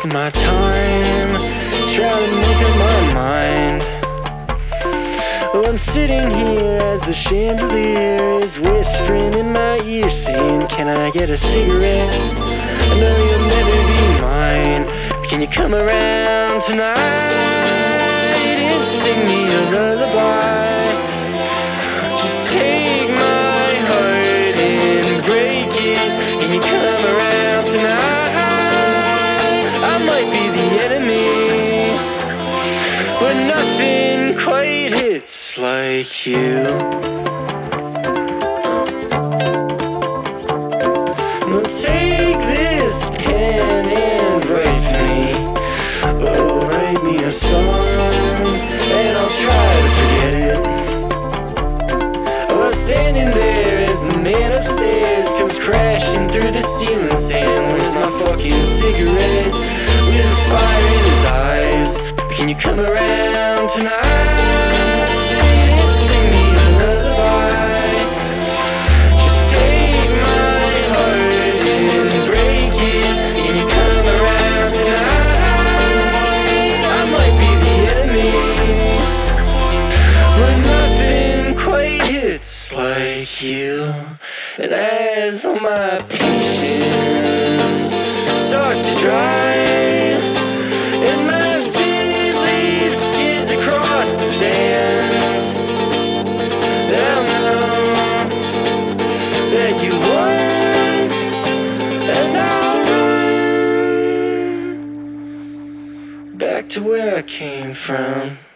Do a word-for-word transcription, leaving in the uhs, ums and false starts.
wasting my time trying to make up my mind. Well, I'm sitting here as the chandelier is whispering in my ear, saying, can I get a cigarette? I know you'll never be mine, but can you come around tonight and sing me a lullaby? Just take my heart and break it. Can you come around tonight? I might be the enemy, but nothing quite hits like you. Well, take this pen and write for me. Oh, write me a song, and I'll try to forget it. Oh, standing there as the man upstairs comes crashing through the ceiling, saying, where's my fucking cigarette? With a fire in his eyes. Can you come around tonight and sing me a lullaby? Just take my heart and break it. Can you come around tonight? I might be the enemy, but nothing quite hits like you. And as all my patience starts to dry, and my feet lead skids across the sand, then I'll know that you won, and I'll run back to where I came from.